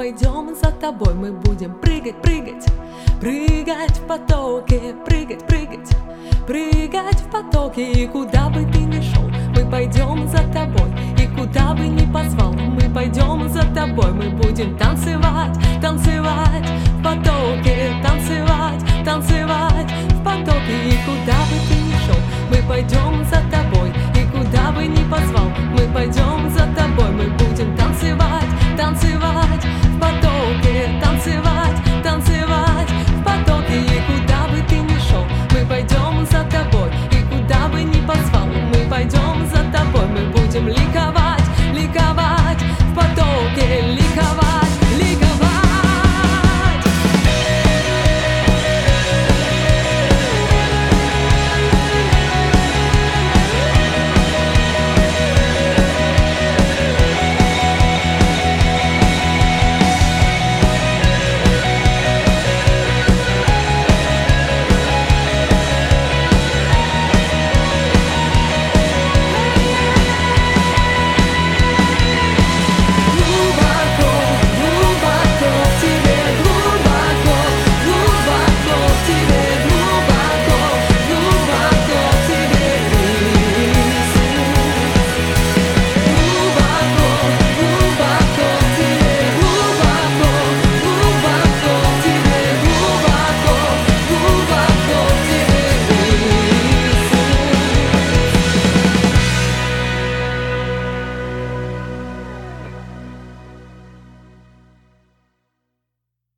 пойдем за тобой, мы будем прыгать, прыгать, прыгать в потоке, прыгать, прыгать, прыгать в потоке. И куда бы ты ни шел, мы пойдем за тобой. И куда бы ни позвал, мы пойдем за тобой. Мы будем танцевать, танцевать в потоке, танцевать, танцевать в потоке. И куда бы ты ни шел, мы пойдем за тобой. И куда бы ни позвал, мы пойдем за тобой. Мы будем танцевать, танцевать